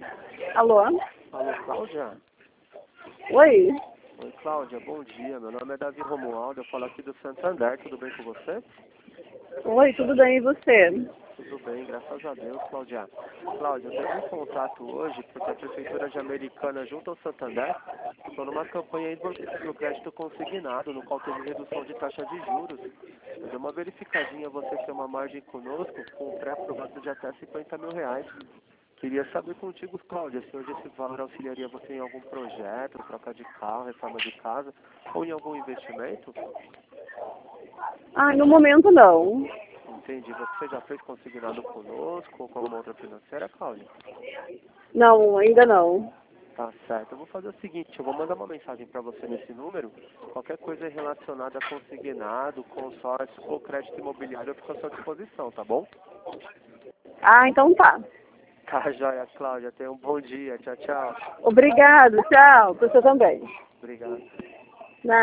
Alô? Alô, Cláudia? Oi? Oi, Cláudia, bom dia. Meu nome é Davi Romualdo, eu falo aqui do Santander, tudo bem com você? Oi, tudo bem e você? Tudo bem, graças a Deus, Cláudia. Cláudia, eu tenho um contato hoje porque a Prefeitura de Americana, junto ao Santander, estou numa campanha aí do crédito consignado, no qual teve redução de taxa de juros. Eu dei uma verificadinha, você tem uma margem conosco com um pré-aprovado de até R$ 50.000. Queria saber contigo, Cláudia, se hoje esse valor auxiliaria você em algum projeto, troca de carro, reforma de casa, ou em algum investimento? Ah, no momento não. Entendi. Você já fez consignado conosco ou com alguma outra financeira, Cláudia? Não, ainda não. Tá certo. Eu vou fazer o seguinte, eu vou mandar uma mensagem para você nesse número. Qualquer coisa relacionada a consignado, consórcio ou crédito imobiliário, eu fico à sua disposição, tá bom? Ah, então tá. Tá, joia, Cláudia. Tenha um bom dia. Tchau, tchau. Obrigado, tchau. Você também. Obrigado.